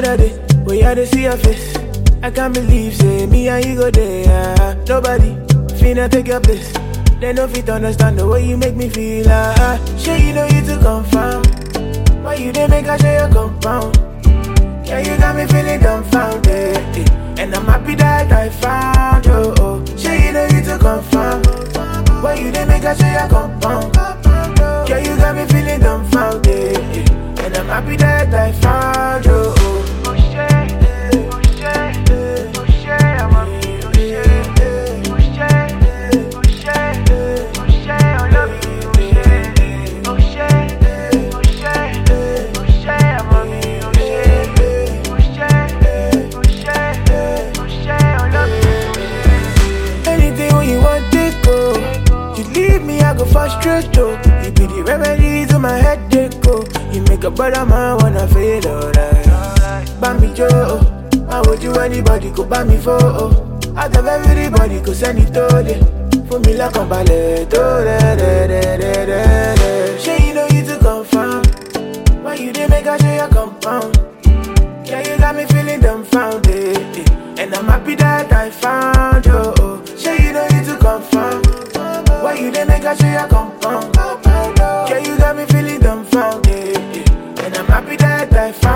Another day, we had to see your face. I can't believe, say, me and you go there. Nobody finna take your place. They no fit understand the way you make me feel. Sure you know you to confirm. Why you didn't make I share your compound? Yeah, you got me feeling dumbfounded. And I'm happy that I found you. Sure you know you to confirm. Why you didn't make I share your compound? Yeah, you got me feeling dumbfounded. And I'm happy that I found you. I go frustrate you. You be the remedy to my headache, oh. You make a brother man wanna feel alright. Bambi Joe, how would you anybody go buy me for? Out of everybody go send it to them. For me like a ballet, Sure you know you to confirm. Why you didn't make I share your compound? Yeah, you got me feeling dumbfounded. And I'm happy that I found you. Sure you know you to confirm. Why you didn't make I share your compound? Yeah, you got me feeling dumbfounded. And I'm happy that I found